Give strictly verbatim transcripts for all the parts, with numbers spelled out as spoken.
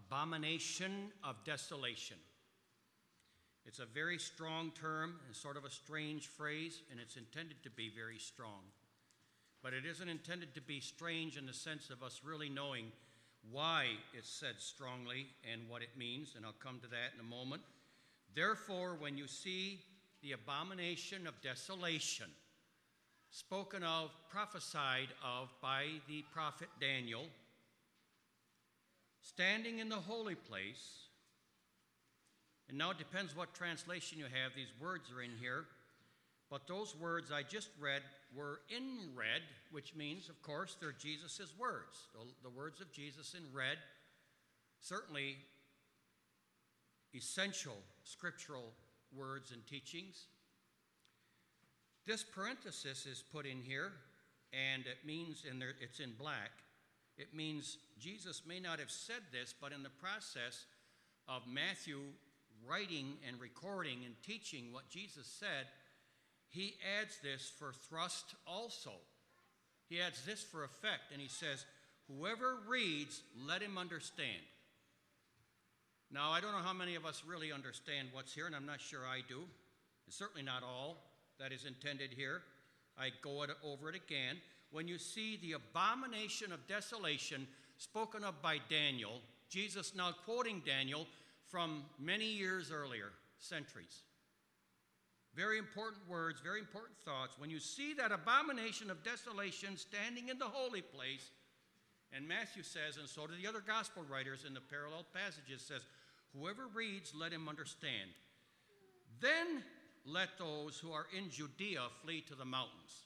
abomination of desolation. It's a very strong term and sort of a strange phrase, and it's intended to be very strong. But it isn't intended to be strange in the sense of us really knowing why it's said strongly and what it means, and I'll come to that in a moment. Therefore, when you see the abomination of desolation spoken of, prophesied of by the prophet Daniel, standing in the holy place, and now it depends what translation you have. These words are in here. But those words I just read were in red, which means, of course, they're Jesus' words. The, the words of Jesus in red, certainly essential scriptural words and teachings. This parenthesis is put in here, and it means, and there, it's in black, it means Jesus may not have said this, but in the process of Matthew writing and recording and teaching what Jesus said, he adds this for thrust also. He adds this for effect, and he says, whoever reads, let him understand. Now, I don't know how many of us really understand what's here, and I'm not sure I do. It's certainly not all that is intended here. I go it, over it again. When you see the abomination of desolation spoken of by Daniel, Jesus now quoting Daniel from many years earlier, centuries. Very important words, very important thoughts. When you see that abomination of desolation standing in the holy place, and Matthew says, and so do the other gospel writers in the parallel passages, says, whoever reads, let him understand. Then let those who are in Judea flee to the mountains.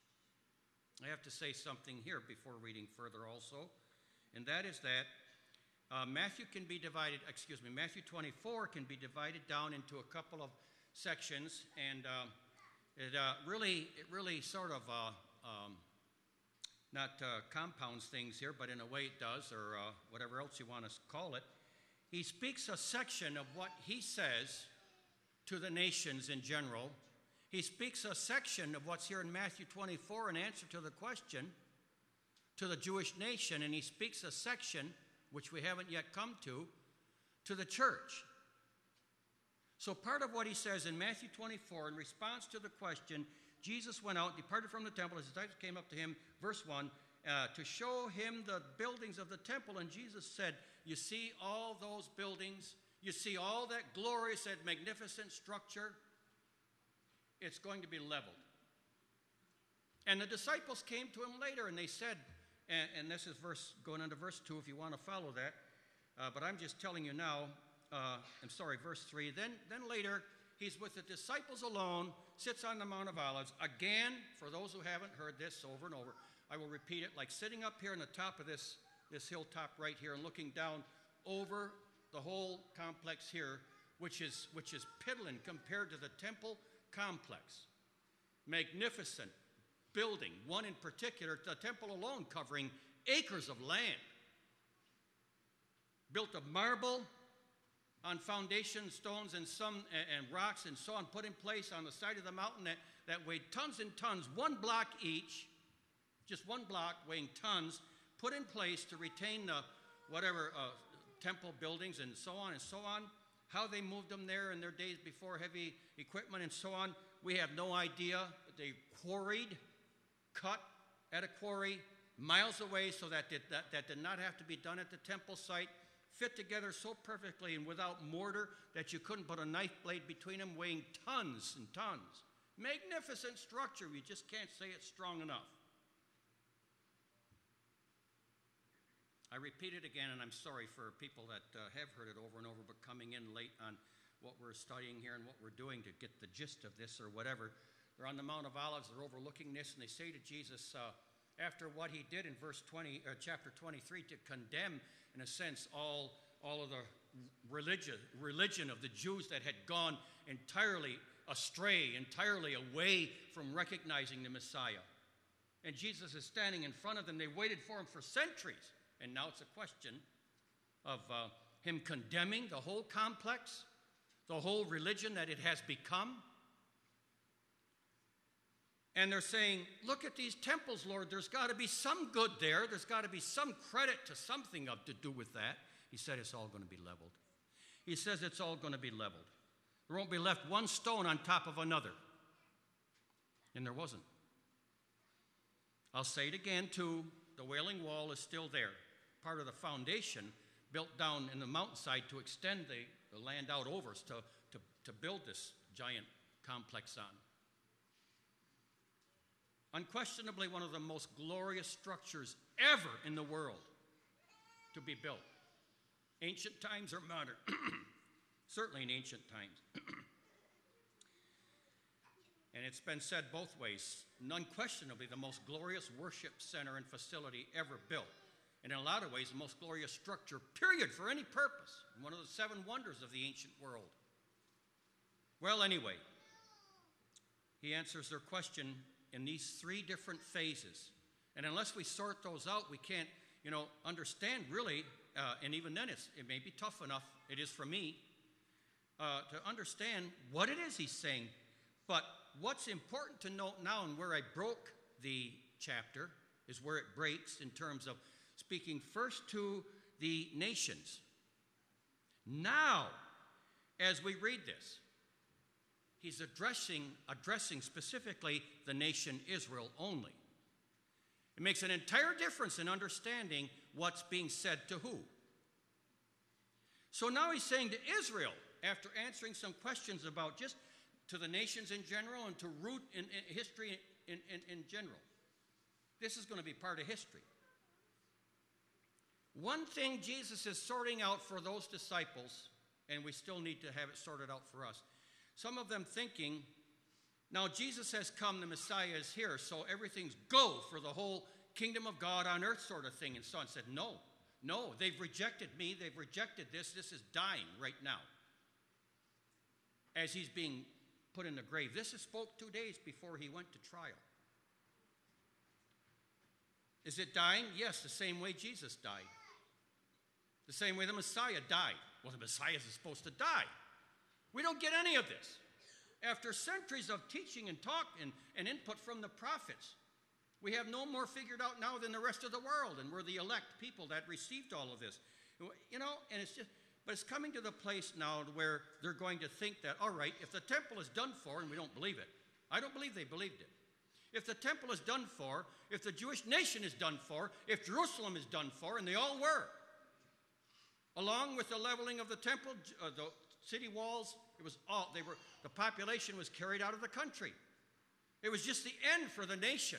I have to say something here before reading further also, and that is that uh, Matthew can be divided, excuse me, Matthew twenty-four can be divided down into a couple of sections, and uh, it uh, really, it really sort of uh, um, not uh, compounds things here, but in a way it does, or uh, whatever else you want to call it. He speaks a section of what he says to the nations in general. He speaks a section of what's here in Matthew twenty-four in answer to the question to the Jewish nation, and he speaks a section, which we haven't yet come to, to the church. So part of what he says in Matthew twenty-four, in response to the question, Jesus went out, departed from the temple, his disciples came up to him, verse one, uh, to show him the buildings of the temple, and Jesus said, you see all those buildings, you see all that glorious, that magnificent structure, it's going to be leveled. And the disciples came to him later, and they said, and, and this is verse going into verse two if you want to follow that, uh, but I'm just telling you now, uh, I'm sorry, verse three, then, then later he's with the disciples alone, sits on the Mount of Olives. Again, for those who haven't heard this over and over, I will repeat it, like sitting up here on the top of this, this hilltop right here and looking down over the whole complex here, which is, which is piddling compared to the temple complex. Magnificent building, one in particular, the temple alone covering acres of land. Built of marble on foundation stones and some and, and rocks and so on, put in place on the side of the mountain that, that weighed tons and tons, one block each, just one block weighing tons, put in place to retain the whatever uh, temple buildings and so on and so on. How they moved them there in their days before heavy equipment and so on, we have no idea. They quarried, cut at a quarry miles away so that did, that, that did not have to be done at the temple site, fit together so perfectly and without mortar that you couldn't put a knife blade between them, weighing tons and tons. Magnificent structure, you just can't say it's strong enough. I repeat it again, and I'm sorry for people that uh, have heard it over and over, but coming in late on what we're studying here and what we're doing to get the gist of this or whatever. They're on the Mount of Olives, they're overlooking this, and they say to Jesus, uh, after what he did in verse twenty, uh, chapter twenty-three, to condemn, in a sense, all, all of the religion, religion of the Jews that had gone entirely astray, entirely away from recognizing the Messiah. And Jesus is standing in front of them. They waited for him for centuries. And now it's a question of uh, him condemning the whole complex, the whole religion that it has become. And they're saying, look at these temples, Lord. There's got to be some good there. There's got to be some credit to something of to do with that. He said it's all going to be leveled. He says it's all going to be leveled. There won't be left one stone on top of another. And there wasn't. I'll say it again, too. The Wailing Wall is still there. Part of the foundation built down in the mountainside to extend the, the land out over to, to, to build this giant complex on. Unquestionably one of the most glorious structures ever in the world to be built. Ancient times or modern? Certainly in ancient times. And it's been said both ways. Unquestionably the most glorious worship center and facility ever built. And in a lot of ways, the most glorious structure, period, for any purpose. One of the seven wonders of the ancient world. Well, anyway, he answers their question in these three different phases. And unless we sort those out, we can't, you know, understand really, uh, and even then it's, it may be tough enough, it is for me, uh, to understand what it is he's saying. But what's important to note now, and where I broke the chapter, is where it breaks in terms of speaking first to the nations. Now, as we read this, he's addressing, addressing specifically the nation Israel only. It makes an entire difference in understanding what's being said to who. So now he's saying to Israel, after answering some questions about just to the nations in general and to root in, in history in, in, in general. This is going to be part of history. One thing Jesus is sorting out for those disciples, and we still need to have it sorted out for us. Some of them thinking, now Jesus has come, the Messiah is here, so everything's go for the whole kingdom of God on earth sort of thing. And so on said, no, no, they've rejected me, they've rejected this, this is dying right now. As he's being put in the grave. This is spoke two days before he went to trial. Is it dying? Yes, the same way Jesus died. The same way the Messiah died. Well, the Messiah is supposed to die. We don't get any of this. After centuries of teaching and talk and, and input from the prophets, we have no more figured out now than the rest of the world, and we're the elect people that received all of this. You know, and it's just, but it's coming to the place now where they're going to think that, all right, if the temple is done for, and we don't believe it, I don't believe they believed it. If the temple is done for, if the Jewish nation is done for, if Jerusalem is done for, and they all were, along with the leveling of the temple, uh, the city walls, it was all, they were, the population was carried out of the country. It was just the end for the nation.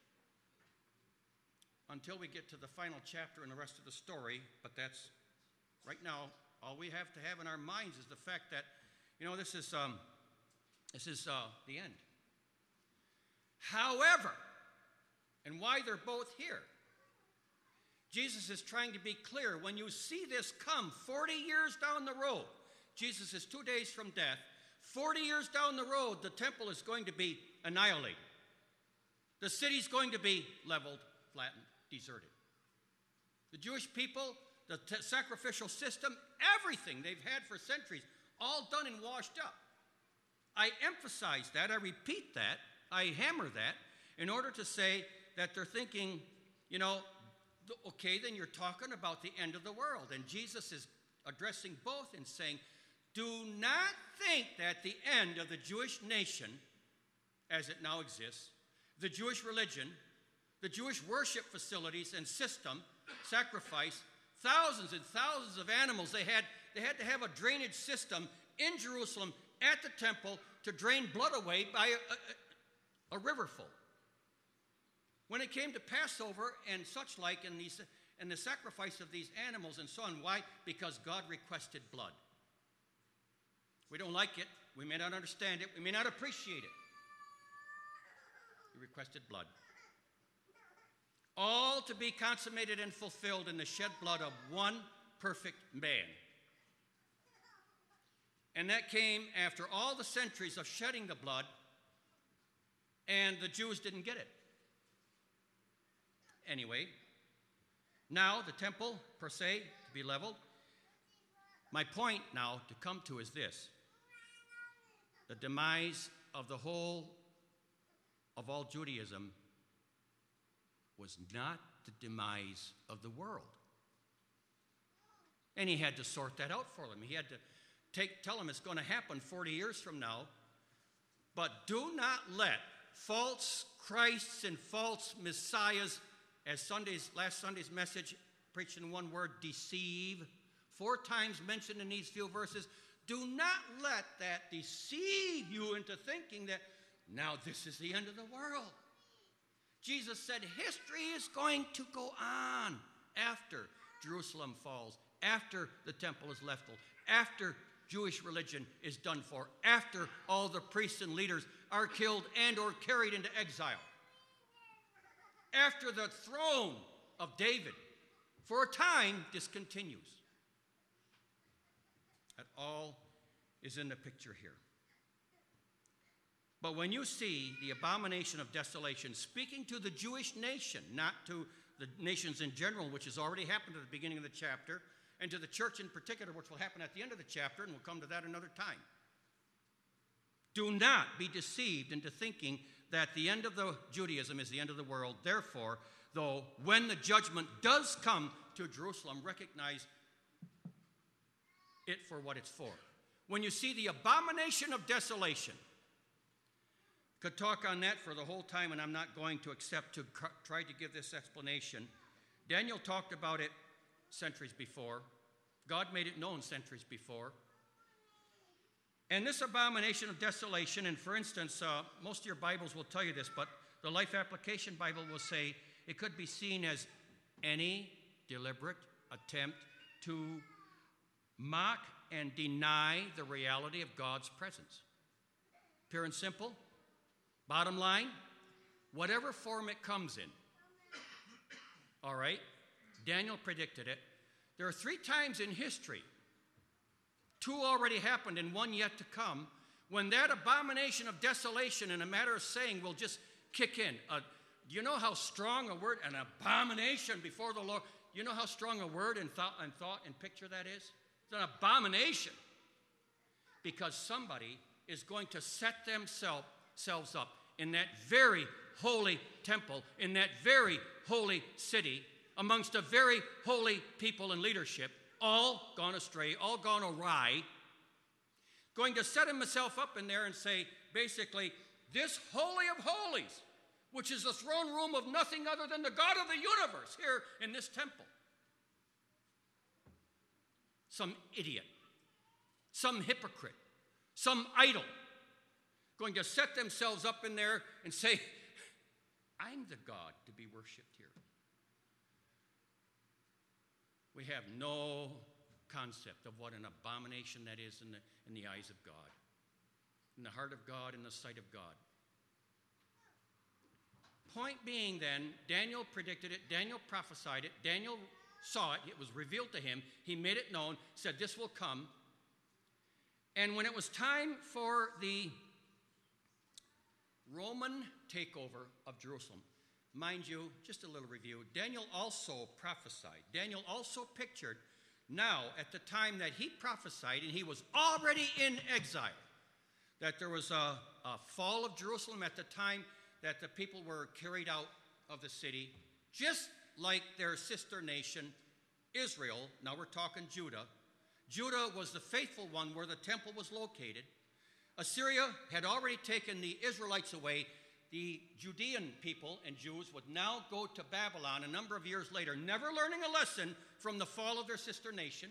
Until we get to the final chapter and the rest of the story, but that's, right now, all we have to have in our minds is the fact that, you know, this is, um, this is uh, the end. However, and why they're both here, Jesus is trying to be clear. When you see this come forty years down the road, Jesus is two days from death, forty years down the road, the temple is going to be annihilated. The city's going to be leveled, flattened, deserted. The Jewish people, the t- sacrificial system, everything they've had for centuries, all done and washed up. I emphasize that, I repeat that, I hammer that, in order to say that they're thinking, you know, okay, then you're talking about the end of the world. And Jesus is addressing both and saying, do not think that the end of the Jewish nation, as it now exists, the Jewish religion, the Jewish worship facilities and system, sacrifice, thousands and thousands of animals. They had, they had to have a drainage system in Jerusalem at the temple to drain blood away by a, a, a river full. When it came to Passover and such like, and, these, and the sacrifice of these animals and so on, why? Because God requested blood. We don't like it. We may not understand it. We may not appreciate it. He requested blood. All to be consummated and fulfilled in the shed blood of one perfect man. And that came after all the centuries of shedding the blood, and the Jews didn't get it. Anyway, now the temple, per se, to be leveled. My point now to come to is this. The demise of the whole of all Judaism was not the demise of the world. And he had to sort that out for them. He had to take, tell them it's going to happen forty years from now. But do not let false Christs and false messiahs, as Sunday's last Sunday's message preached in one word, deceive, four times mentioned in these few verses. Do not let that deceive you into thinking that now this is the end of the world. Jesus said history is going to go on after Jerusalem falls, after the temple is leveled, after Jewish religion is done for, after all the priests and leaders are killed and or carried into exile, after the throne of David for a time discontinues. That all is in the picture here. But when you see the abomination of desolation speaking to the Jewish nation, not to the nations in general, which has already happened at the beginning of the chapter, and to the church in particular, which will happen at the end of the chapter, and we'll come to that another time. Do not be deceived into thinking that the end of the Judaism is the end of the world. Therefore, though, when the judgment does come to Jerusalem, recognize it for what it's for. When you see the abomination of desolation, could talk on that for the whole time, and I'm not going to accept to try to give this explanation. Daniel talked about it centuries before. God made it known centuries before. And this abomination of desolation, and for instance, uh, most of your Bibles will tell you this, but the Life Application Bible will say it could be seen as any deliberate attempt to mock and deny the reality of God's presence. Pure and simple. Bottom line, whatever form it comes in. All right? Daniel predicted it. There are three times in history, two already happened and one yet to come, when that abomination of desolation, in a matter of saying, will just kick in. Uh, do you know how strong a word, an abomination before the Lord, you know how strong a word and thought and, thought and picture that is? It's an abomination. Because somebody is going to set themselves selves up in that very holy temple, in that very holy city, amongst a very holy people and leadership, all gone astray, all gone awry, going to set himself up in there and say, basically, this holy of holies, which is the throne room of nothing other than the God of the universe here in this temple. Some idiot, some hypocrite, some idol, going to set themselves up in there and say, I'm the God to be worshipped here. We have no concept of what an abomination that is in the, in the eyes of God, in the heart of God, in the sight of God. Point being then, Daniel predicted it, Daniel prophesied it, Daniel saw it, it was revealed to him, he made it known, said this will come. And when it was time for the Roman takeover of Jerusalem, mind you, just a little review, Daniel also prophesied. Daniel also pictured now at the time that he prophesied, and he was already in exile, that there was a, a fall of Jerusalem at the time that the people were carried out of the city, just like their sister nation, Israel. Now we're talking Judah. Judah was the faithful one where the temple was located. Assyria had already taken the Israelites away. The Judean people and Jews would now go to Babylon a number of years later, never learning a lesson from the fall of their sister nation.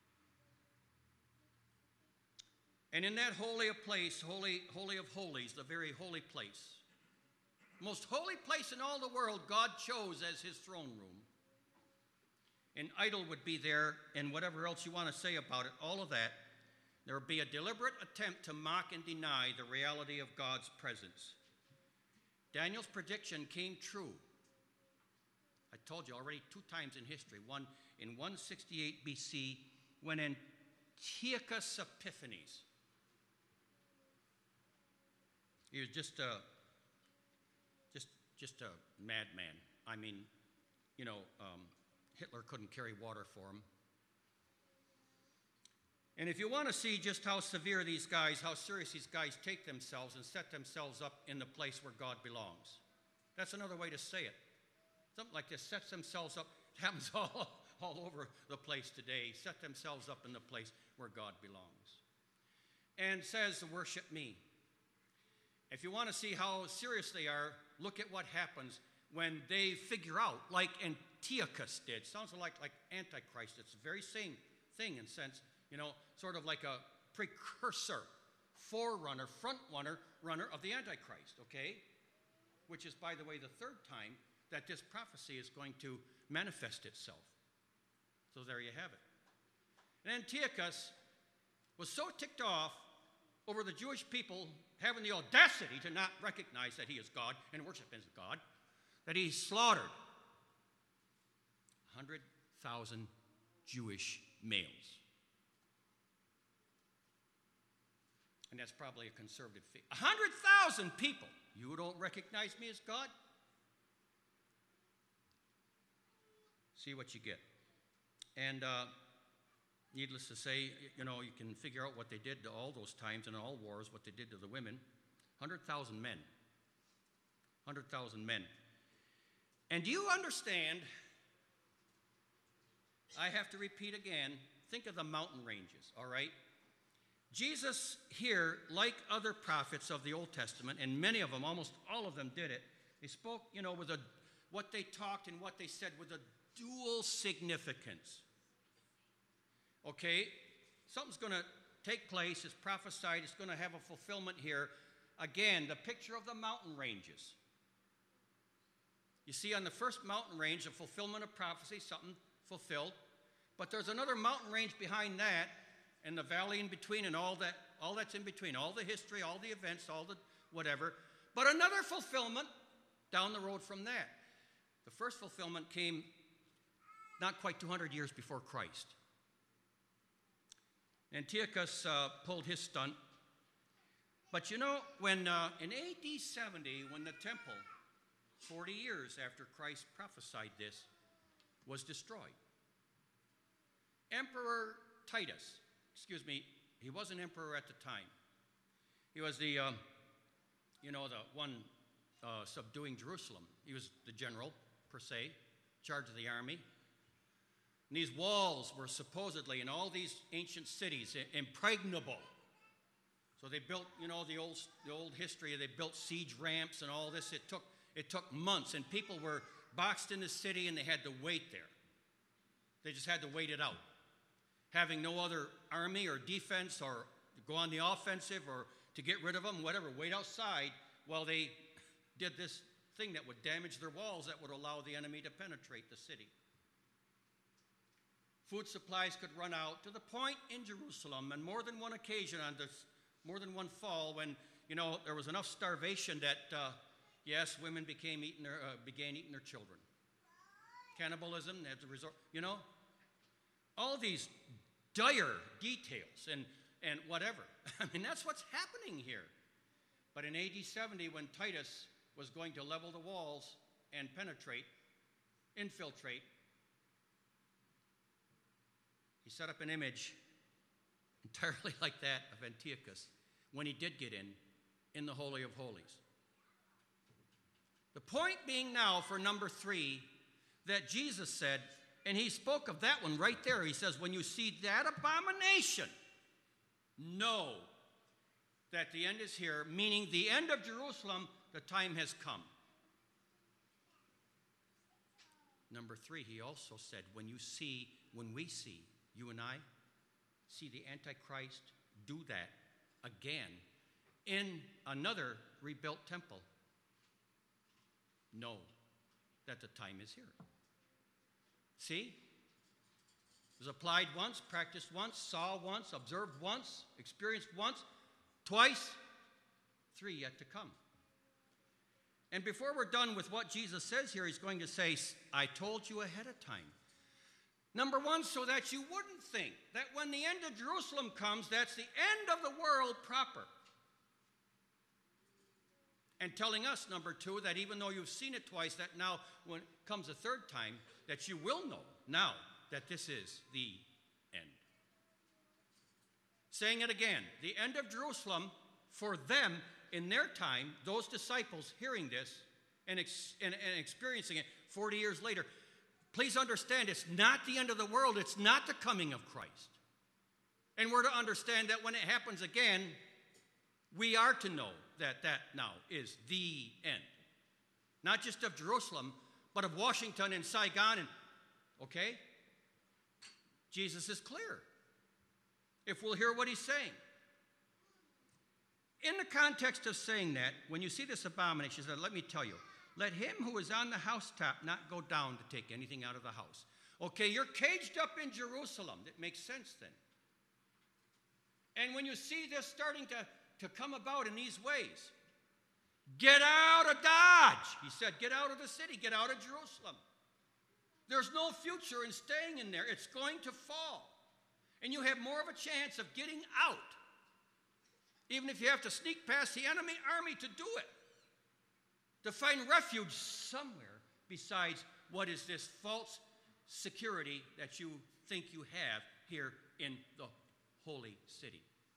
And in that holy of place, holy, holy of holies, the very holy place, most holy place in all the world, God chose as his throne room. An idol would be there, and whatever else you want to say about it, all of that. There would be a deliberate attempt to mock and deny the reality of God's presence. Daniel's prediction came true. I told you already two times in history. One in one sixty-eight B C when Antiochus Epiphanes, he was just a, just, just a madman. I mean, you know, um, Hitler couldn't carry water for him. And if you want to see just how severe these guys, how serious these guys take themselves and set themselves up in the place where God belongs. That's another way to say it. Something like this, sets themselves up, it happens all, all over the place today, set themselves up in the place where God belongs. And says, worship me. If you want to see how serious they are, look at what happens when they figure out, like Antiochus did. Sounds like, like Antichrist. It's the very same thing in sense, you know, sort of like a precursor, forerunner, front runner, runner of the Antichrist, okay? Which is, by the way, the third time that this prophecy is going to manifest itself. So there you have it. And Antiochus was so ticked off over the Jewish people having the audacity to not recognize that he is God and worship him as God, that he slaughtered one hundred thousand Jewish males. And that's probably a conservative figure. one hundred thousand people. You don't recognize me as God? See what you get. And uh, needless to say, you know, you can figure out what they did to all those times in all wars, what they did to the women. one hundred thousand men. one hundred thousand men. And do you understand? I have to repeat again. Think of the mountain ranges, all right? Jesus here, like other prophets of the Old Testament, and many of them, almost all of them did it, they spoke, you know, with a, what they talked and what they said with a dual significance. Okay? Something's going to take place. It's prophesied. It's going to have a fulfillment here. Again, the picture of the mountain ranges. You see on the first mountain range, the fulfillment of prophecy, something fulfilled. But there's another mountain range behind that, and the valley in between, and all that, all that's in between, all the history, all the events, all the whatever. But another fulfillment down the road from that. The first fulfillment came not quite two hundred years before Christ. Antiochus uh, pulled his stunt. But you know, when uh, in A D seventy, when the temple, forty years after Christ prophesied this, was destroyed, Emperor Titus, excuse me, he wasn't emperor at the time. He was the, um, you know, the one uh, subduing Jerusalem. He was the general, per se, in charge of the army. And these walls were supposedly, in all these ancient cities, impregnable. So they built, you know, the old, the old history, they built siege ramps and all this. It took, it took months, and people were boxed in the city, and they had to wait there. They just had to wait it out. Having no other army or defense or go on the offensive or to get rid of them, whatever, wait outside while they did this thing that would damage their walls that would allow the enemy to penetrate the city. Food supplies could run out to the point in Jerusalem on more than one occasion, on this, more than one fall, when, you know, there was enough starvation that, uh, yes, women became eating their, uh, began eating their children. Cannibalism as a resort, you know, all these dire details and, and whatever. I mean, that's what's happening here. But in A D seventy, when Titus was going to level the walls and penetrate, infiltrate, he set up an image entirely like that of Antiochus when he did get in, in the Holy of Holies. The point being now for number three, that Jesus said, and he spoke of that one right there. He says, when you see that abomination, know that the end is here, meaning the end of Jerusalem, the time has come. Number three, he also said, when you see, when we see, you and I, see the Antichrist do that again in another rebuilt temple, know that the time is here. See? It was applied once, practiced once, saw once, observed once, experienced once, twice, three yet to come. And before we're done with what Jesus says here, he's going to say, I told you ahead of time. Number one, so that you wouldn't think that when the end of Jerusalem comes, that's the end of the world proper. And telling us, number two, that even though you've seen it twice, that now when it comes a third time, that you will know now that this is the end. Saying it again, the end of Jerusalem, for them, in their time, those disciples hearing this and, ex- and, and experiencing it forty years later, please understand, it's not the end of the world. It's not the coming of Christ. And we're to understand that when it happens again, we are to know that that now is the end. Not just of Jerusalem, but of Washington and Saigon. And okay? Jesus is clear if we'll hear what he's saying. In the context of saying that, when you see this abomination, he said, let me tell you, let him who is on the housetop not go down to take anything out of the house. Okay, you're caged up in Jerusalem. That makes sense then. And when you see this starting to, to come about in these ways, get out of Dodge. He said, get out of the city, get out of Jerusalem. There's no future in staying in there. It's going to fall. And you have more of a chance of getting out, even if you have to sneak past the enemy army to do it, to find refuge somewhere besides what is this false security that you think you have here in the holy city.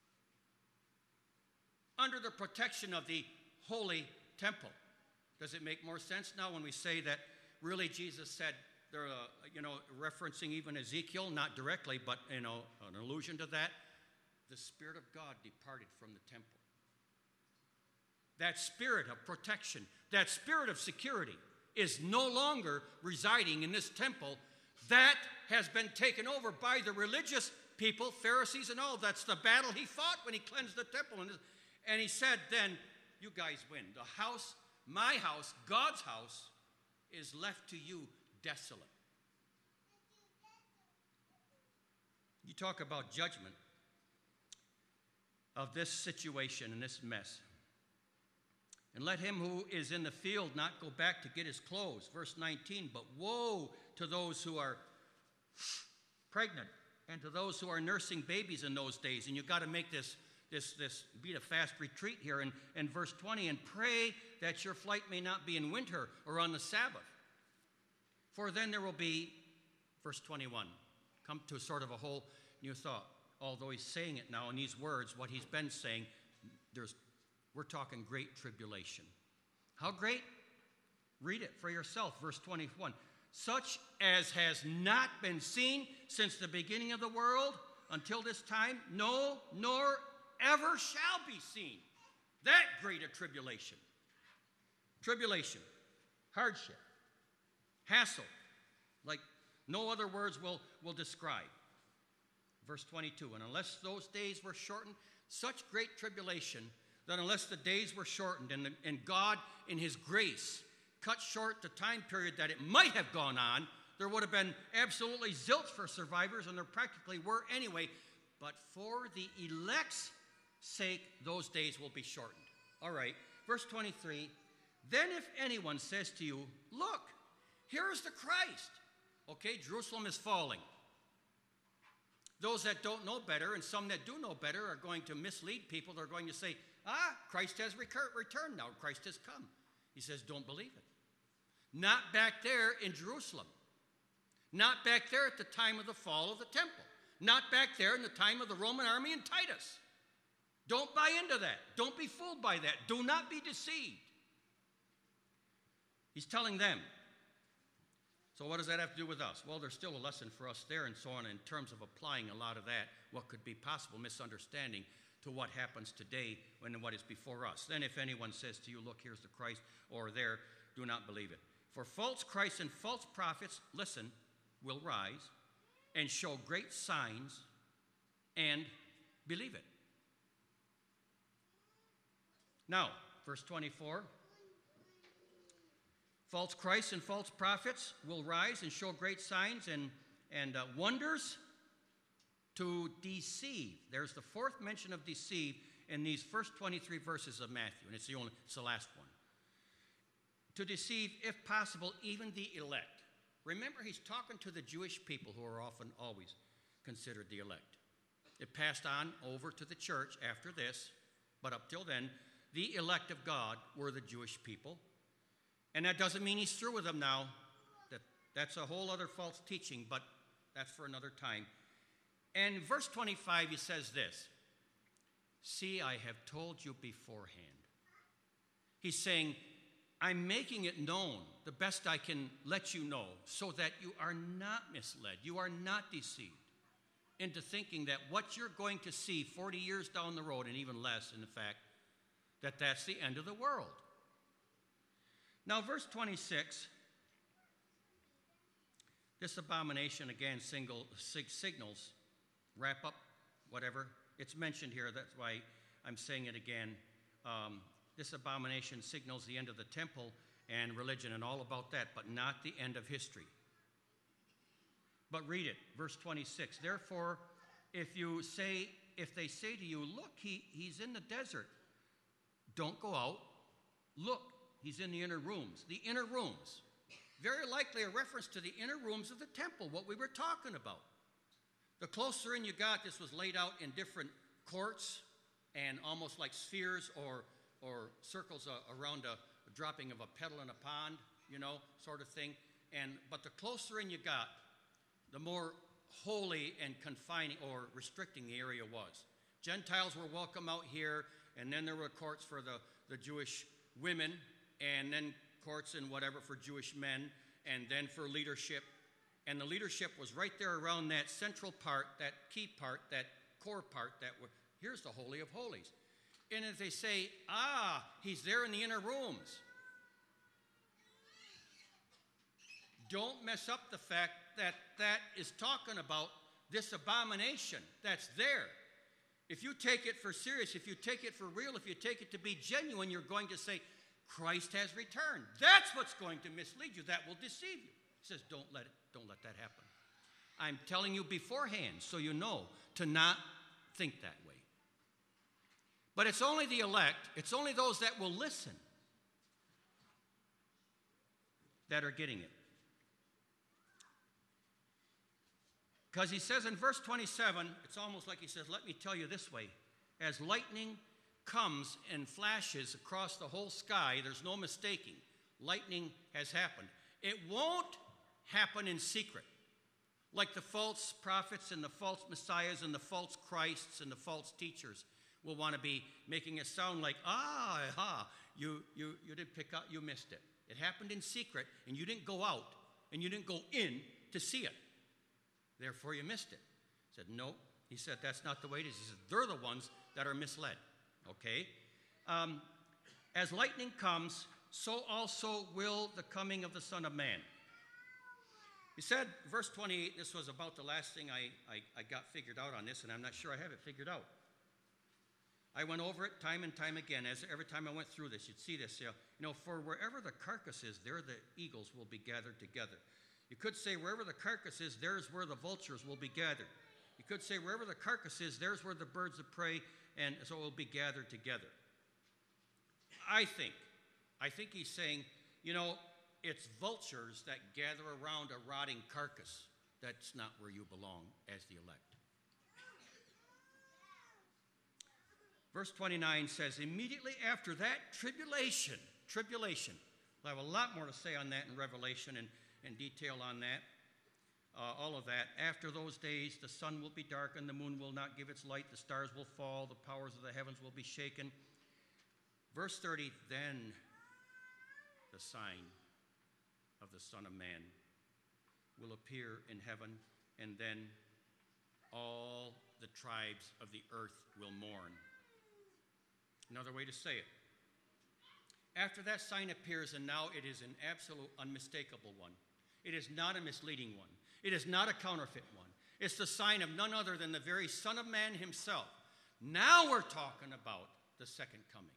Under the protection of the holy temple. Does it make more sense now when we say that really Jesus said, they're, uh, you know, referencing even Ezekiel, not directly, but, you know, an allusion to that? The Spirit of God departed from the temple. That spirit of protection, that spirit of security is no longer residing in this temple. That has been taken over by the religious people, Pharisees and all. That's the battle he fought when he cleansed the temple. And, and he said then, you guys win. The house, my house, God's house, is left to you desolate. You talk about judgment of this situation and this mess. And let him who is in the field not go back to get his clothes. Verse nineteen, but woe to those who are pregnant and to those who are nursing babies in those days. And you've got to make this, this, this beat a fast retreat here in, in verse twenty. And pray that your flight may not be in winter or on the Sabbath. For then there will be, verse twenty-one, come to sort of a whole new thought. Although he's saying it now in these words, what he's been saying, there's we're talking great tribulation. How great? Read it for yourself, verse twenty-one. Such as has not been seen since the beginning of the world until this time, no, nor ever shall be seen. That great a tribulation. Tribulation, hardship, hassle, like no other words will, will describe. Verse twenty-two, and unless those days were shortened, such great tribulation, that unless the days were shortened and, the, and God in his grace cut short the time period that it might have gone on, there would have been absolutely zilch for survivors, and there practically were anyway. But for the elect's sake, those days will be shortened. All right, verse twenty-three, then if anyone says to you, look, here is the Christ. Okay, Jerusalem is falling. Those that don't know better and some that do know better are going to mislead people. They're going to say, ah, Christ has recur- returned now. Christ has come. He says, don't believe it. Not back there in Jerusalem. Not back there at the time of the fall of the temple. Not back there in the time of the Roman army and Titus. Don't buy into that. Don't be fooled by that. Do not be deceived. He's telling them. So what does that have to do with us? Well, there's still a lesson for us there and so on in terms of applying a lot of that, what could be possible misunderstanding to what happens today and what is before us. Then if anyone says to you, look, here's the Christ, or there, do not believe it. For false Christs and false prophets, listen, will rise and show great signs, and believe it. Now, verse twenty-four. False Christs and false prophets will rise and show great signs and, and uh, wonders to deceive. There's the fourth mention of deceive in these first twenty-three verses of Matthew, and it's the only, it's the last one. To deceive, if possible, even the elect. Remember, he's talking to the Jewish people who are often always considered the elect. It passed on over to the church after this, but up till then, the elect of God were the Jewish people. And that doesn't mean he's through with them now. That, that's a whole other false teaching, but that's for another time. And verse twenty-five, he says this. see, I have told you beforehand. He's saying, I'm making it known the best I can let you know so that you are not misled, you are not deceived into thinking that what you're going to see forty years down the road, and even less in the fact, that that's the end of the world. Now, verse twenty-six, this abomination again single, sig, signals, wrap up, whatever. It's mentioned here, that's why I'm saying it again. Um, this abomination signals the end of the temple and religion and all about that, but not the end of history. But read it, verse twenty-six. Therefore, if you say, if they say to you, look, he, he's in the desert, don't go out. Look, he's in the inner rooms. The inner rooms. Very likely a reference to the inner rooms of the temple, what we were talking about. The closer in you got, this was laid out in different courts and almost like spheres or, or circles uh, around a, a dropping of a petal in a pond, you know, sort of thing. And but the closer in you got, the more holy and confining or restricting the area was. Gentiles were welcome out here, and then there were courts for the, the Jewish women, and then courts and whatever for Jewish men, and then for leadership. And the leadership was right there around that central part, that key part, that core part, that were, here's the Holy of Holies. And if they say, ah, he's there in the inner rooms, don't mess up the fact that that is talking about this abomination that's there. If you take it for serious, if you take it for real, if you take it to be genuine, you're going to say, Christ has returned. That's what's going to mislead you. That will deceive you. He says, don't let it, don't let that happen. I'm telling you beforehand so you know to not think that way. But it's only the elect, it's only those that will listen that are getting it. Because he says in verse twenty-seven, it's almost like he says, let me tell you this way. As lightning comes and flashes across the whole sky, there's no mistaking. Lightning has happened. It won't happen in secret. Like the false prophets and the false messiahs and the false Christs and the false teachers will want to be making it sound like, ah, aha, you, you, you didn't pick up, you missed it. It happened in secret, and you didn't go out, and you didn't go in to see it. Therefore, you missed it. He said, no. He said, that's not the way it is. He said, they're the ones that are misled. Okay? Um, as lightning comes, so also will the coming of the Son of Man. He said, verse twenty-eight, this was about the last thing I, I, I got figured out on this, and I'm not sure I have it figured out. I went over it time and time again. As every time I went through this, you'd see this. You know, you know, for wherever the carcass is, there the eagles will be gathered together. You could say wherever the carcass is, there's where the vultures will be gathered. You could say wherever the carcass is, there's where the birds of prey, and so it will be gathered together. I think, I think he's saying, you know, it's vultures that gather around a rotting carcass. That's not where you belong as the elect. Verse twenty-nine says, immediately after that, tribulation, tribulation. We'll have a lot more to say on that in Revelation and, and detail on that, uh, all of that. After those days, the sun will be darkened, the moon will not give its light, the stars will fall, the powers of the heavens will be shaken. Verse thirty, then the sign of the Son of Man will appear in heaven, and then all the tribes of the earth will mourn. Another way to say it. After that sign appears, and now it is an absolute unmistakable one. It is not a misleading one. It is not a counterfeit one. It's the sign of none other than the very Son of Man himself. Now we're talking about the second coming.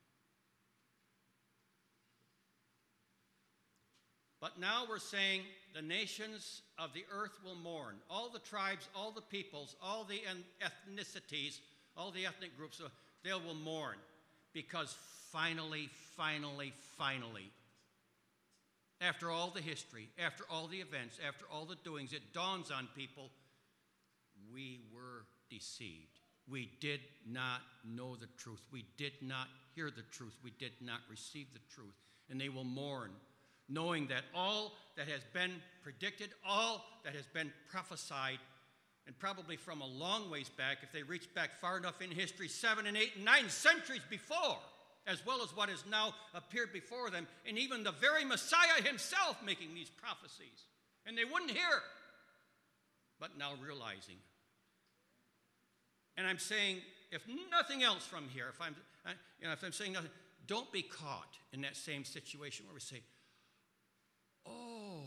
But now we're saying the nations of the earth will mourn. All the tribes, all the peoples, all the ethnicities, all the ethnic groups, they will mourn. Because finally, finally, finally, after all the history, after all the events, after all the doings, it dawns on people, we were deceived. We did not know the truth. We did not hear the truth. We did not receive the truth. And they will mourn, knowing that all that has been predicted, all that has been prophesied and probably from a long ways back, if they reach back far enough in history, seven and eight and nine centuries before, as well as what has now appeared before them, and even the very Messiah himself making these prophecies. And they wouldn't hear, but now realizing. And I'm saying, if nothing else from here, if I'm, you know, if I'm saying nothing, don't be caught in that same situation where we say, oh,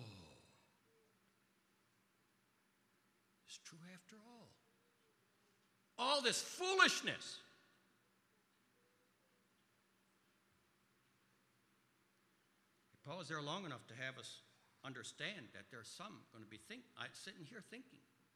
it's true after all. All this foolishness. Paul is there long enough to have us understand that there's some going to be think, I, sitting here thinking.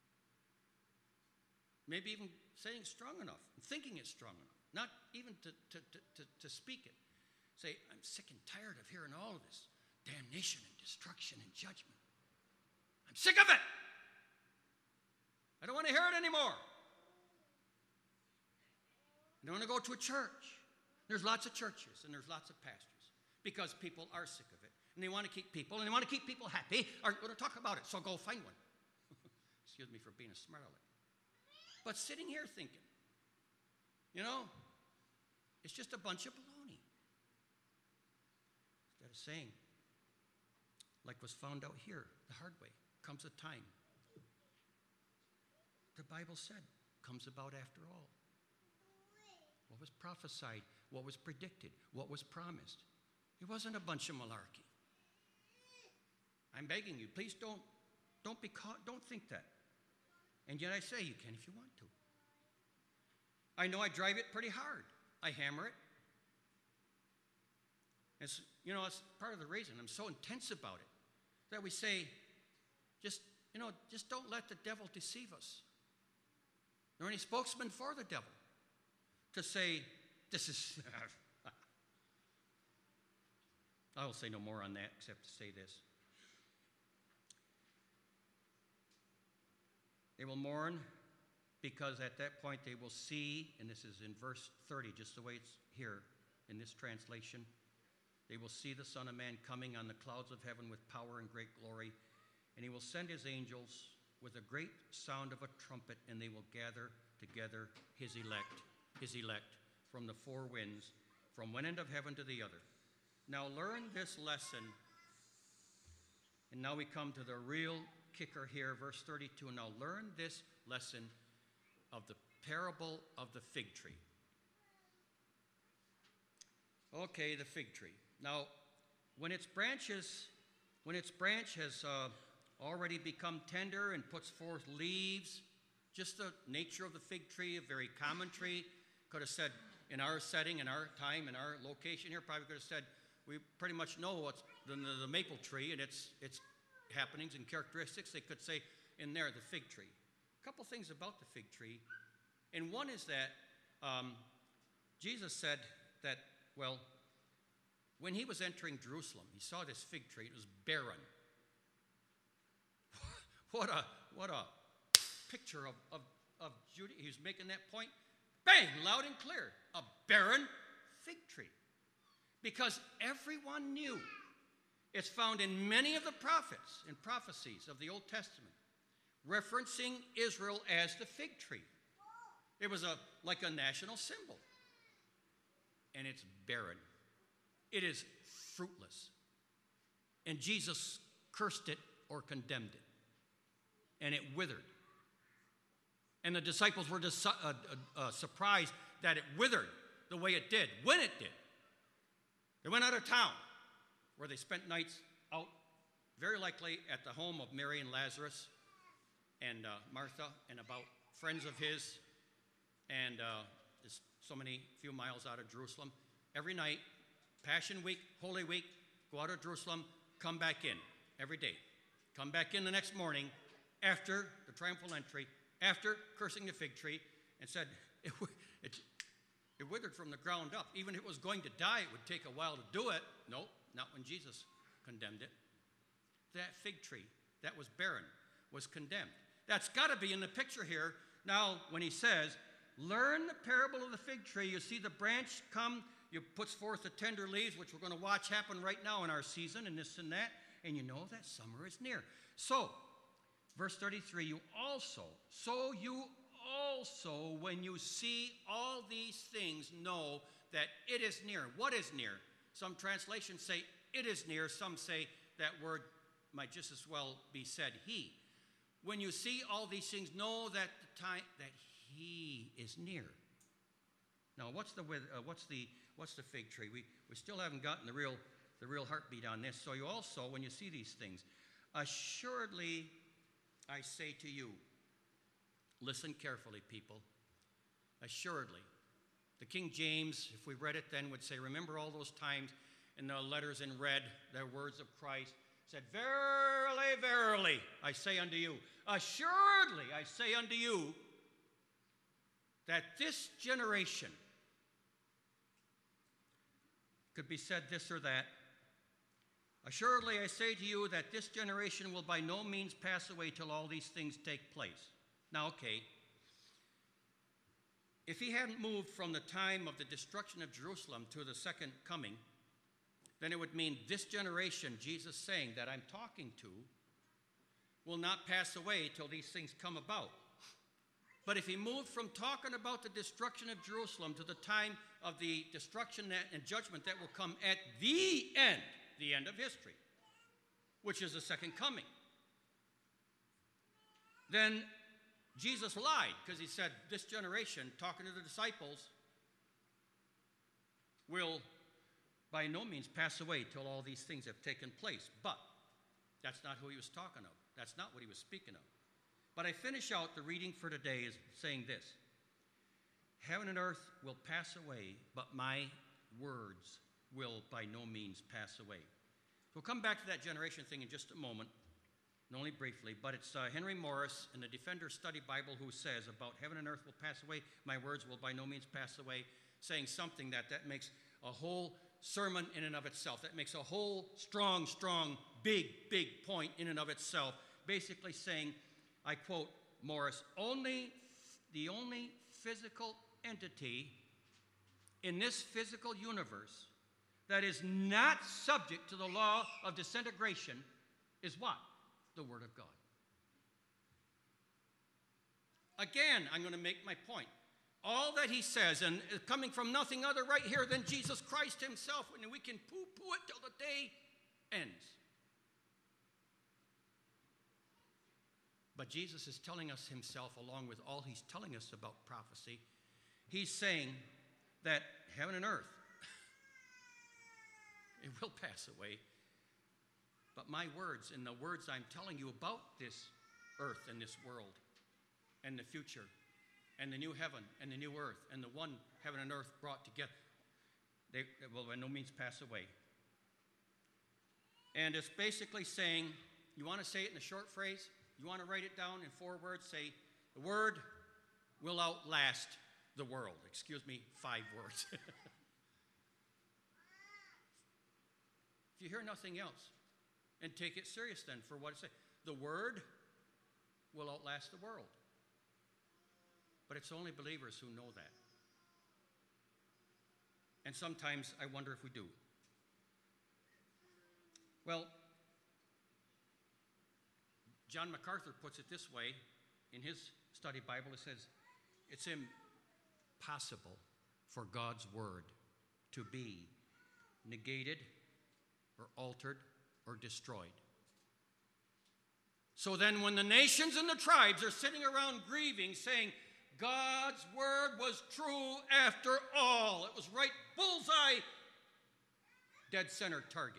Maybe even saying strong enough, thinking it strong enough, not even to, to, to, to, to speak it. Say, I'm sick and tired of hearing all of this damnation and destruction and judgment. I'm sick of it. I don't want to hear it anymore. I don't want to go to a church. There's lots of churches and there's lots of pastors because people are sick of it. And they want to keep people, and they want to keep people happy, are going to talk about it, so go find one. Excuse me for being a smart aleck. But sitting here thinking, you know, it's just a bunch of baloney. Instead of saying, like was found out here the hard way, comes a time. The Bible said, comes about after all. What was prophesied, what was predicted, what was promised. It wasn't a bunch of malarkey. I'm begging you, please don't, don't be caught, don't think that. And yet I say you can if you want to. I know I drive it pretty hard. I hammer it. It's, you know, it's part of the reason I'm so intense about it. That we say, just, you know, just don't let the devil deceive us. Nor any spokesman for the devil to say, this is... I will say no more on that except to say this. They will mourn because at that point they will see, and this is in verse thirty, just the way it's here in this translation, they will see the Son of Man coming on the clouds of heaven with power and great glory, and he will send his angels with a great sound of a trumpet, and they will gather together his elect, his elect from the four winds, from one end of heaven to the other. Now learn this lesson, and now we come to the real kicker here, verse thirty-two. Now learn this lesson of the parable of the fig tree. Okay, the fig tree. Now, when its branches, when its branch has uh, already become tender and puts forth leaves, just the nature of the fig tree, a very common tree, could have said in our setting, in our time, in our location here, probably could have said, we pretty much know what's the, the maple tree and its its happenings and characteristics. They could say in there the fig tree. A couple things about the fig tree. And one is that um, Jesus said that, well, when he was entering Jerusalem, he saw this fig tree. It was barren. what a what a picture of, of, of Judah. He was making that point. Bang, loud and clear. A barren fig tree. Because everyone knew. It's found in many of the prophets and prophecies of the Old Testament, referencing Israel as the fig tree. It was a like a national symbol. And it's barren. It is fruitless. And Jesus cursed it or condemned it. And it withered. And the disciples were dis- uh, uh, uh, surprised that it withered the way it did, when it did. They went out of town, where they spent nights out, very likely at the home of Mary and Lazarus and uh, Martha, and about friends of his, and uh, just so many few miles out of Jerusalem. Every night, Passion Week, Holy Week, go out of Jerusalem, come back in every day. Come back in the next morning after the triumphal entry, after cursing the fig tree, and said, it, it, it withered from the ground up. Even if it was going to die, it would take a while to do it. No, not when Jesus condemned it. That fig tree that was barren was condemned. That's got to be in the picture here. Now, when he says, learn the parable of the fig tree, you see the branch come, it puts forth the tender leaves, which we're going to watch happen right now in our season, and this and that, and you know that summer is near. So, Verse thirty-three, you also, so you also, when you see all these things, know that it is near. What is near? Some translations say it is near. Some say that word might just as well be said he. When you see all these things, know that the time that he is near. Now, what's the uh, what's the what's the fig tree? We we still haven't gotten the real the real heartbeat on this. So you also, when you see these things, assuredly, I say to you, listen carefully, people. Assuredly. The King James, if we read it then, would say, remember all those times in the letters in red, the words of Christ, said, verily, verily, I say unto you, assuredly, I say unto you, that this generation, could be said this or that, assuredly, I say to you that this generation will by no means pass away till all these things take place. Now, okay, if he hadn't moved from the time of the destruction of Jerusalem to the second coming, then it would mean this generation, Jesus saying that I'm talking to, will not pass away till these things come about. But if he moved from talking about the destruction of Jerusalem to the time of the destruction and judgment that will come at the end, the end of history, which is the second coming, then Jesus lied, because he said this generation, talking to the disciples, will by no means pass away till all these things have taken place. But that's not who he was talking of. That's not what he was speaking of. But I finish out the reading for today is saying this. Heaven and earth will pass away, but my words will by no means pass away. We'll come back to that generation thing in just a moment, and only briefly, but it's uh, Henry Morris in the Defender Study Bible who says about heaven and earth will pass away, my words will by no means pass away, saying something that that makes a whole sermon in and of itself. That makes a whole strong, strong, big, big point in and of itself. Basically saying, I quote Morris, only the only physical entity in this physical universe that is not subject to the law of disintegration is what? The Word of God. Again, I'm going to make my point. All that he says, and coming from nothing other right here than Jesus Christ himself, and we can poo-poo it till the day ends. But Jesus is telling us himself, along with all he's telling us about prophecy, he's saying that heaven and earth, it will pass away. But my words and the words I'm telling you about this earth and this world and the future and the new heaven and the new earth and the one heaven and earth brought together, they will by no means pass away. And it's basically saying, you want to say it in a short phrase? You want to write it down in four words? Say, the word will outlast the world. Excuse me, five words. If you hear nothing else, and take it serious then for what it says. The word will outlast the world. But it's only believers who know that. And sometimes I wonder if we do. Well, John MacArthur puts it this way in his study Bible. It says, it's impossible for God's word to be negated or altered or destroyed. So then when the nations and the tribes are sitting around grieving, saying, God's word was true after all. It was right bullseye, dead center target.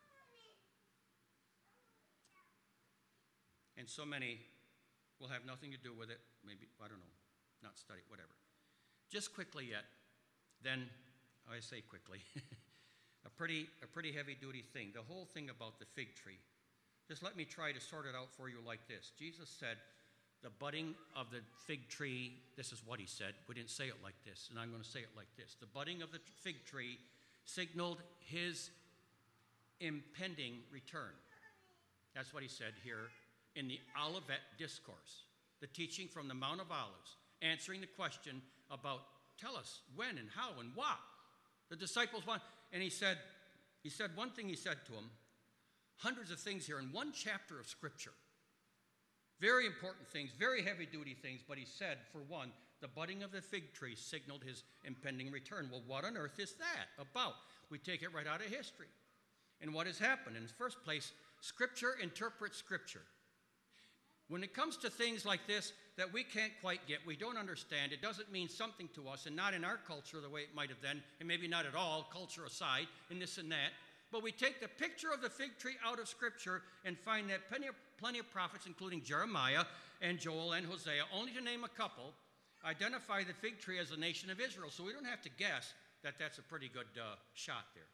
And so many will have nothing to do with it. Maybe, I don't know, not study, whatever. Just quickly yet, then, I say quickly, a pretty, a pretty heavy-duty thing. The whole thing about the fig tree. Just let me try to sort it out for you like this. Jesus said, the budding of the fig tree, this is what he said. We didn't say it like this, and I'm going to say it like this. The budding of the fig tree signaled his impending return. That's what he said here in the Olivet Discourse, the teaching from the Mount of Olives, answering the question about, tell us when and how and what. The disciples want, and he said, he said one thing he said to them, hundreds of things here in one chapter of Scripture. Very important things, very heavy-duty things, but he said, for one, the budding of the fig tree signaled his impending return. Well, what on earth is that about? We take it right out of history. And what has happened? In the first place, Scripture interprets Scripture. When it comes to things like this that we can't quite get, we don't understand, it doesn't mean something to us, and not in our culture the way it might have then, and maybe not at all, culture aside, and this and that. But we take the picture of the fig tree out of Scripture and find that plenty of, plenty of prophets, including Jeremiah and Joel and Hosea, only to name a couple, identify the fig tree as the nation of Israel. So we don't have to guess that that's a pretty good uh, shot there.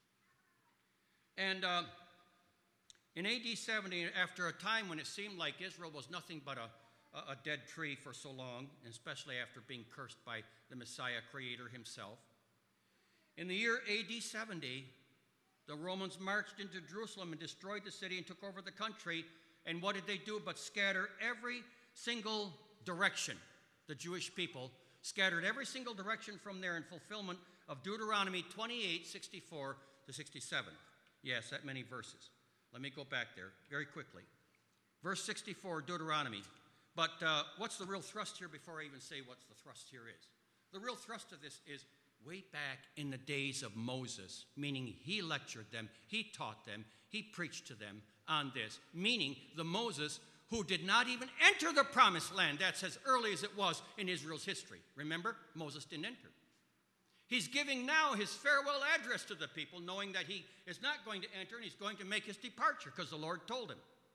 And uh, in A D seventy, after a time when it seemed like Israel was nothing but a, a dead tree for so long, especially after being cursed by the Messiah creator himself, in the year A D seventy, the Romans marched into Jerusalem and destroyed the city and took over the country. And what did they do but scatter every single direction? The Jewish people scattered every single direction from there in fulfillment of Deuteronomy twenty-eight, sixty-four to sixty-seven. Yes, that many verses. Let me go back there very quickly. Verse sixty-four, Deuteronomy. But uh, what's the real thrust here before I even say what the thrust here is? The real thrust of this is way back in the days of Moses, meaning he lectured them, he taught them, he preached to them on this, meaning the Moses who did not even enter the promised land. That's as early as it was in Israel's history. Remember, Moses didn't enter. He's giving now his farewell address to the people, knowing that he is not going to enter and he's going to make his departure because the Lord told him.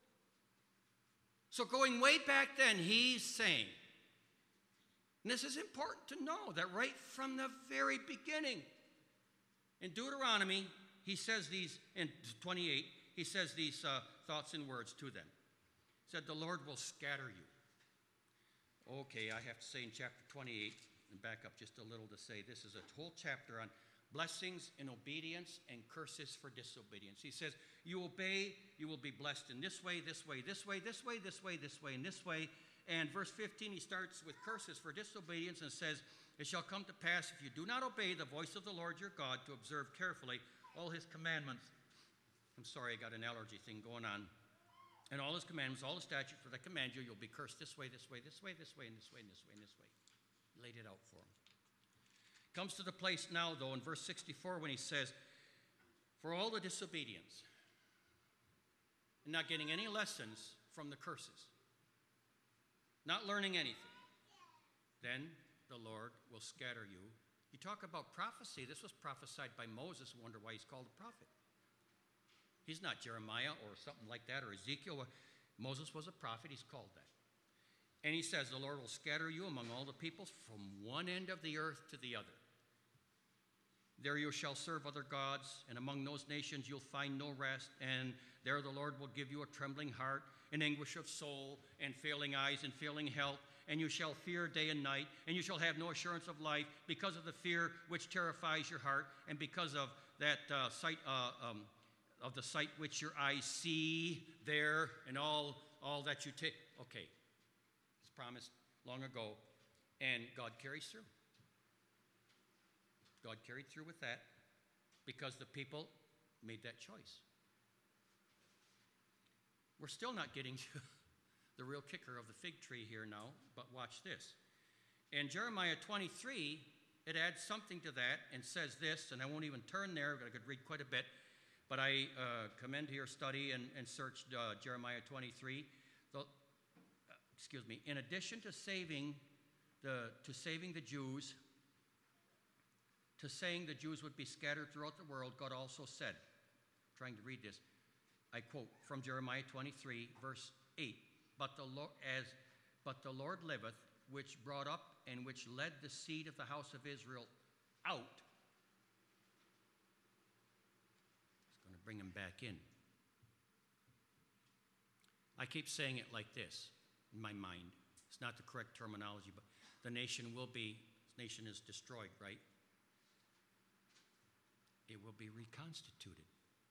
So going way back then, he's saying, and this is important to know, that right from the very beginning, in Deuteronomy, he says these, in twenty-eight, he says these uh, thoughts and words to them. He said, the Lord will scatter you. Okay, I have to say in chapter twenty-eight, and back up just a little to say, this is a whole chapter on blessings in obedience and curses for disobedience. He says, you obey, you will be blessed in this way, this way, this way, this way, this way, this way, and this way. And verse fifteen, he starts with curses for disobedience and says, it shall come to pass if you do not obey the voice of the Lord your God to observe carefully all his commandments. I'm sorry, I got an allergy thing going on. And all his commandments, all the statutes that I command you, you'll be cursed this way, this way, this way, this way, and this way, and this way, and this way. Laid it out for him. Comes to the place now, though, in verse sixty-four when he says, for all the disobedience, and not getting any lessons from the curses, not learning anything, then the Lord will scatter you. You talk about prophecy. This was prophesied by Moses. Wonder why he's called a prophet. He's not Jeremiah or something like that, or Ezekiel. Moses was a prophet. He's called that. And he says, the Lord will scatter you among all the peoples from one end of the earth to the other. There you shall serve other gods, and among those nations you'll find no rest. And there the Lord will give you a trembling heart, an anguish of soul, and failing eyes, and failing health. And you shall fear day and night, and you shall have no assurance of life because of the fear which terrifies your heart, and because of that uh, sight, uh, um, of the sight which your eyes see there, and all, all that you take. Okay, it's promised long ago, and God carries through. God carried through with that because the people made that choice. We're still not getting to the real kicker of the fig tree here now, but watch this. In Jeremiah twenty-three, it adds something to that and says this, and I won't even turn there, but I could read quite a bit, but I uh, commend to your study and, and searched uh, Jeremiah twenty-three. The, uh, excuse me. In addition to saving the to saving the Jews, to saying the Jews would be scattered throughout the world, God also said, I'm trying to read this, I quote from Jeremiah twenty-three, verse eight, but the Lord, as, but the Lord liveth, which brought up and which led the seed of the house of Israel out. It's going to bring them back in. I keep saying it like this in my mind. It's not the correct terminology, but the nation will be, this nation is destroyed, right? It will be reconstituted.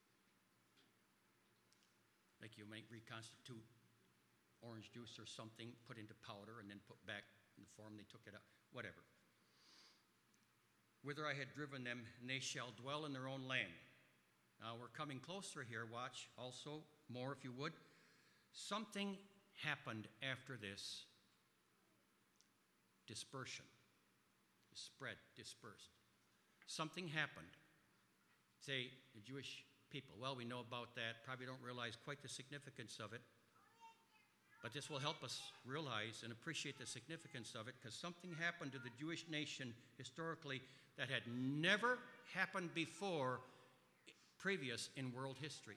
Like you might reconstitute orange juice or something, put into powder, and then put back in the form they took it out, whatever. Whither I had driven them, and they shall dwell in their own land. Now we're coming closer here, watch also more if you would. Something happened after this dispersion. Spread, dispersed. Something happened. Say, the Jewish people. Well, we know about that. Probably don't realize quite the significance of it. But this will help us realize and appreciate the significance of it, because something happened to the Jewish nation historically that had never happened before, previous in world history.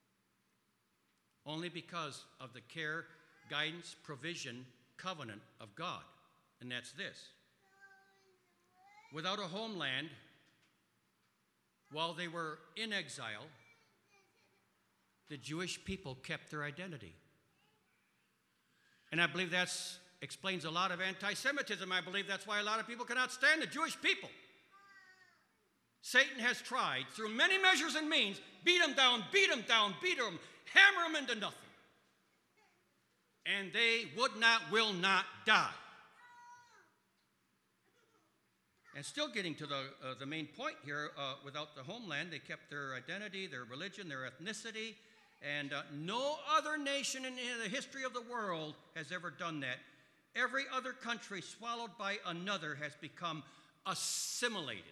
Only because of the care, guidance, provision, covenant of God. And that's this. Without a homeland, while they were in exile, the Jewish people kept their identity. And I believe that explains a lot of anti-Semitism. I believe that's why a lot of people cannot stand the Jewish people. Satan has tried, through many measures and means, beat them down, beat them down, beat them, hammer them into nothing. And they would not, will not die. And still getting to the, uh, the main point here, uh, without the homeland, they kept their identity, their religion, their ethnicity, and uh, no other nation in, in the history of the world has ever done that. Every other country swallowed by another has become assimilated,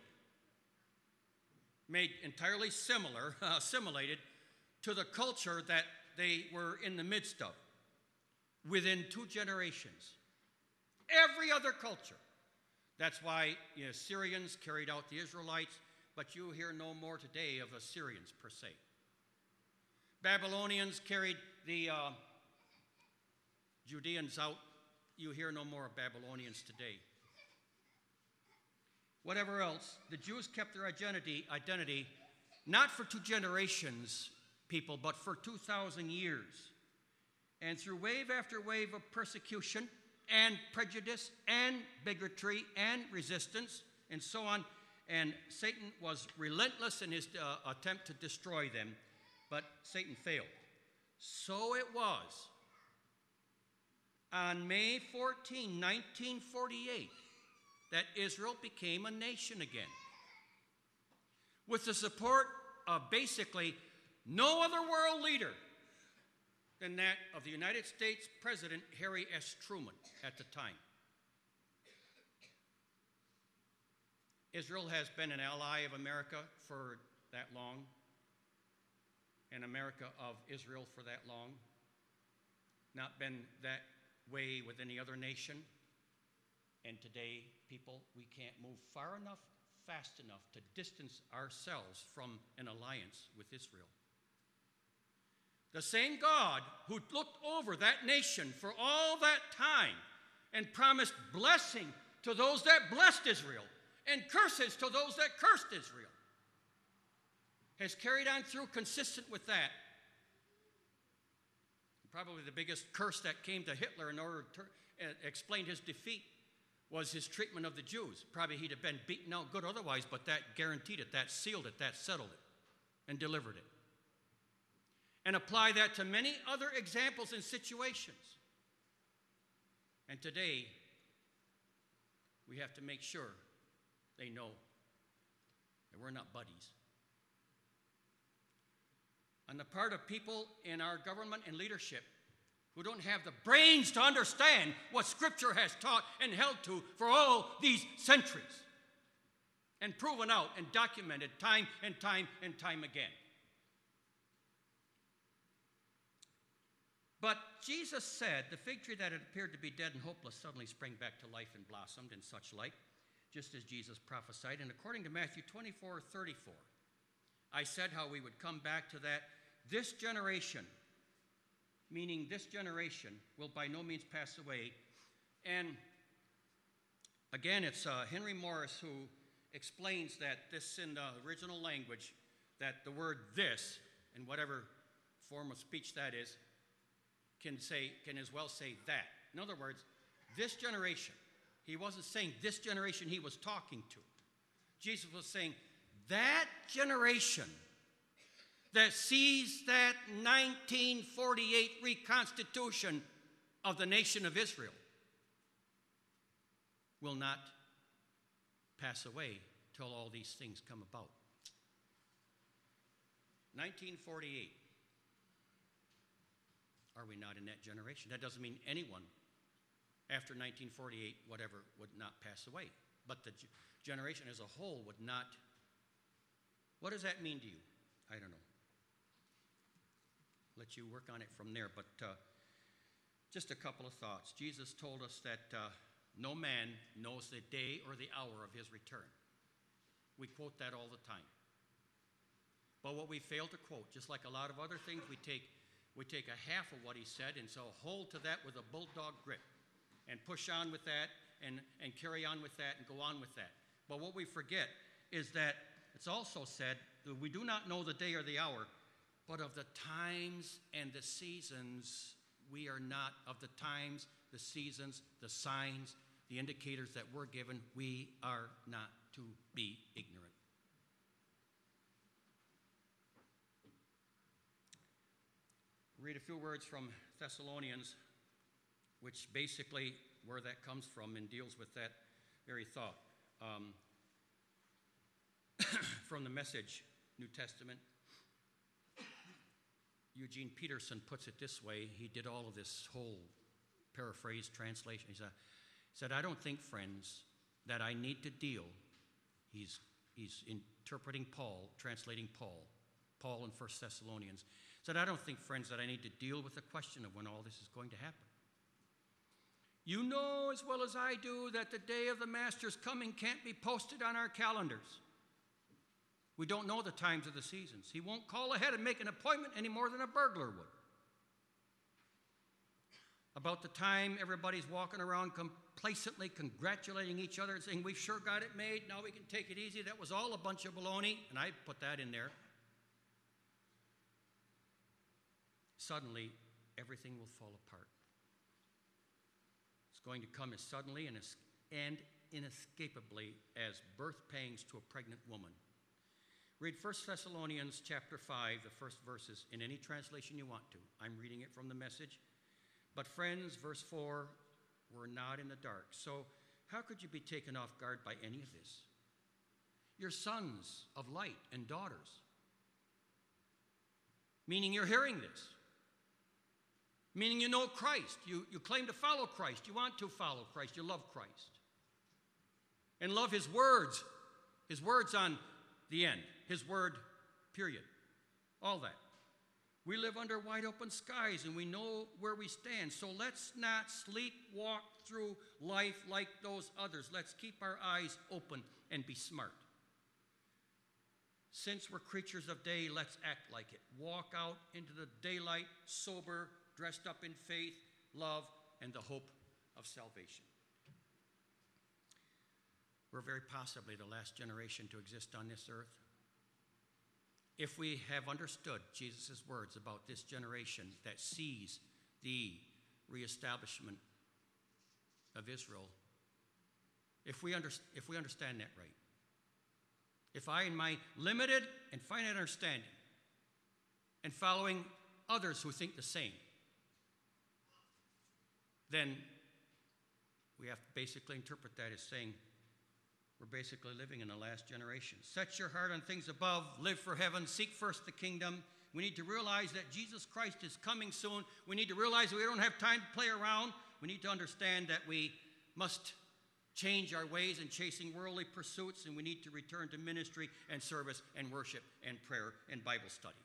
made entirely similar, assimilated to the culture that they were in the midst of within two generations. Every other culture. That's why you know, Syrians carried out the Israelites, but you hear no more today of Assyrians per se. Babylonians carried the uh, Judeans out. You hear no more of Babylonians today. Whatever else, the Jews kept their identity, identity not for two generations, people, but for two thousand years. And through wave after wave of persecution and prejudice and bigotry and resistance and so on, and Satan was relentless in his uh, attempt to destroy them, but Satan failed. So it was on May fourteenth, nineteen forty-eight, that Israel became a nation again, with the support of basically no other world leader than that of the United States President Harry S. Truman at the time. Israel has been an ally of America for that long, and America of Israel for that long. Not been that way with any other nation. And today, people, we can't move far enough, fast enough to distance ourselves from an alliance with Israel. The same God who looked over that nation for all that time and promised blessing to those that blessed Israel and curses to those that cursed Israel has carried on through consistent with that. Probably the biggest curse that came to Hitler in order to uh, explain his defeat was his treatment of the Jews. Probably he'd have been beaten out good otherwise, but that guaranteed it, that sealed it, that settled it, and delivered it. And apply that to many other examples and situations. And today, we have to make sure they know that we're not buddies. On the part of people in our government and leadership who don't have the brains to understand what Scripture has taught and held to for all these centuries, and proven out and documented time and time and time again. But Jesus said, the fig tree that had appeared to be dead and hopeless suddenly sprang back to life and blossomed and such like, just as Jesus prophesied. And according to Matthew twenty-four thirty-four, I said how we would come back to that. This generation, meaning this generation, will by no means pass away. And again, it's uh, Henry Morris who explains that this in the original language, that the word this, in whatever form of speech that is, can say, can as well say that. In other words, this generation, he wasn't saying this generation he was talking to. Jesus was saying that generation that sees that nineteen forty-eight reconstitution of the nation of Israel will not pass away till all these things come about. nineteen forty-eight. are we not in that generation? That doesn't mean anyone after nineteen forty-eight, whatever, would not pass away. But the g- generation as a whole would not. What does that mean to you? I don't know. Let you work on it from there. But uh, just a couple of thoughts. Jesus told us that uh, no man knows the day or the hour of his return. We quote that all the time. But what we fail to quote, just like a lot of other things, we take, we take a half of what he said and so hold to that with a bulldog grip and push on with that and, and carry on with that and go on with that. But what we forget is that it's also said that we do not know the day or the hour, but of the times and the seasons, we are not, of the times, the seasons, the signs, the indicators that we're given, we are not to be ignorant. Read a few words from Thessalonians, which basically where that comes from and deals with that very thought. Um, from the Message, New Testament, Eugene Peterson puts it this way. He did all of this whole paraphrase translation. He said, he said, I don't think, friends, that I need to deal. He's, he's interpreting Paul, translating Paul, Paul in First Thessalonians. He said, I don't think, friends, that I need to deal with the question of when all this is going to happen. You know as well as I do that the day of the Master's coming can't be posted on our calendars. We don't know the times of the seasons. He won't call ahead and make an appointment any more than a burglar would. About the time everybody's walking around complacently congratulating each other and saying, we've sure got it made, now we can take it easy. That was all a bunch of baloney, and I put that in there. Suddenly, everything will fall apart. It's going to come as suddenly and, as, and inescapably as birth pangs to a pregnant woman. Read First Thessalonians chapter five, the first verses, in any translation you want to. I'm reading it from the Message. But friends, verse four, we're not in the dark. So how could you be taken off guard by any of this? You're sons of light and daughters. Meaning you're hearing this. Meaning you know Christ. You, you claim to follow Christ. You want to follow Christ. You love Christ. And love his words. His words on the end. His word, period. All that. We live under wide open skies and we know where we stand. So let's not sleepwalk through life like those others. Let's keep our eyes open and be smart. Since we're creatures of day, let's act like it. Walk out into the daylight, sober, dressed up in faith, love, and the hope of salvation. We're very possibly the last generation to exist on this earth. If we have understood Jesus' words about this generation that sees the reestablishment of Israel, if we, under, if we understand that right, if I, in my limited and finite understanding, and following others who think the same, then we have to basically interpret that as saying, we're basically living in the last generation. Set your heart on things above, live for heaven, seek first the kingdom. We need to realize that Jesus Christ is coming soon. We need to realize that we don't have time to play around. We need to understand that we must change our ways in chasing worldly pursuits, and we need to return to ministry and service and worship and prayer and Bible study.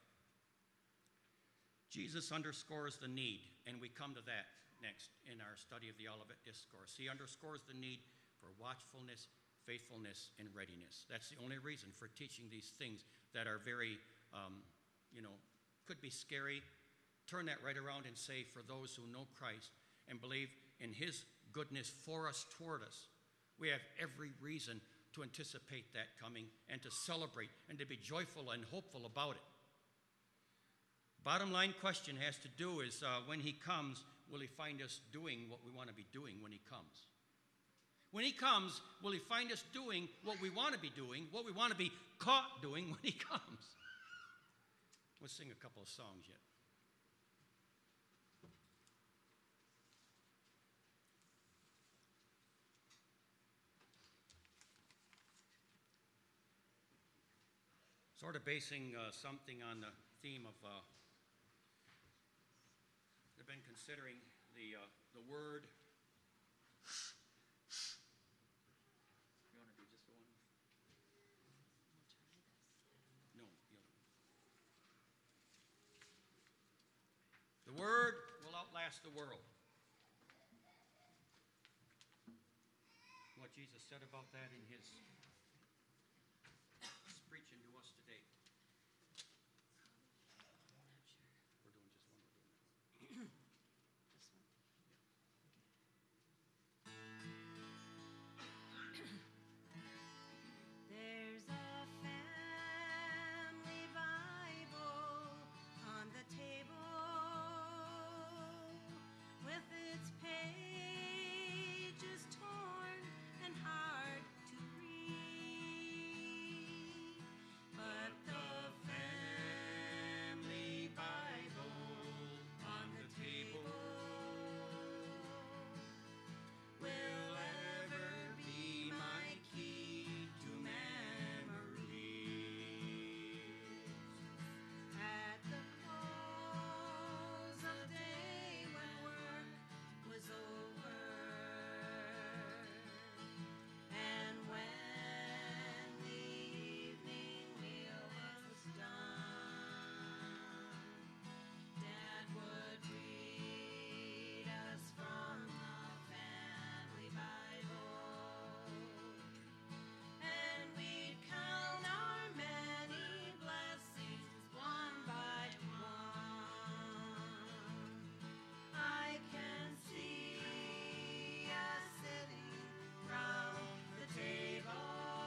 Jesus underscores the need, and we come to that next in our study of the Olivet Discourse. He underscores the need for watchfulness, faithfulness, and readiness. That's the only reason for teaching these things that are very, um, you know, could be scary. Turn that right around and say, for those who know Christ and believe in his goodness for us, toward us, we have every reason to anticipate that coming and to celebrate and to be joyful and hopeful about it. Bottom line question has to do is uh, when he comes, will he find us doing what we want to be doing when he comes? When he comes, will he find us doing what we want to be doing, what we want to be caught doing when he comes? Let's sing a couple of songs yet. Sort of basing uh, something on the theme of uh, I've been considering the, uh, the word. You want to do just the one? No, the other one. The word will outlast the world. What Jesus said about that in his preaching to us today. We're doing just one. We're doing that one. There's a family Bible on the table with its pages torn and hard to read. But the family Bible on the table will ever be my key to memories. At the close of day when work was over, and when the evening meal was done, Dad would read us from the family Bible, and we'd count our many blessings one by one. I can see us sitting round the table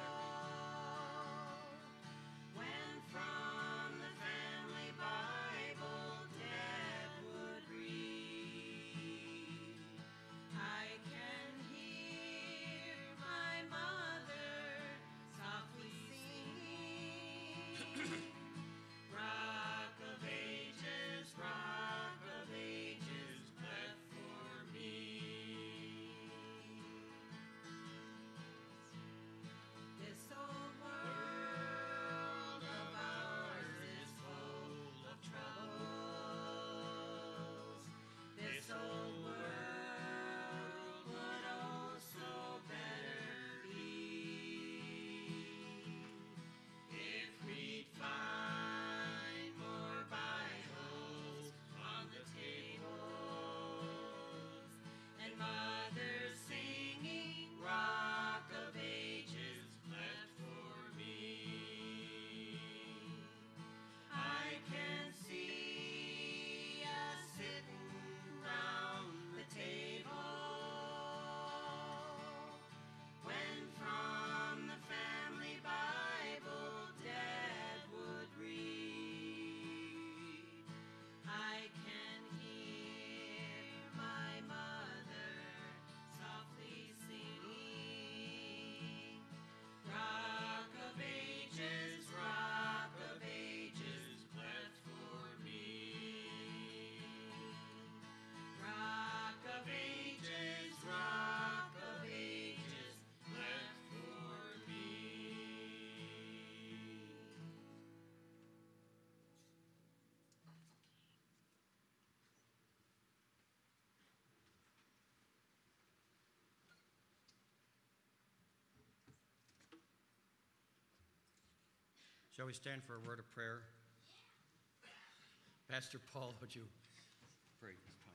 when from the family Bible Dad would read. I can hear my mother softly singing, Rock of Ages, Rock of Ages, cleft for me. This old world of ours is full of troubles. This old world would also better be if we'd find more Bibles on the tables and mothers singing, Rock of Ages, cleft for me. I can see us sitting round the table when from the family Bible Dad would read. I can hear my mother softly singing, Rock of Ages, Rock of Ages, cleft for me. Rock of Ages, Rock of Ages, cleft for me. Shall we stand for a word of prayer? Pastor Paul, would you pray?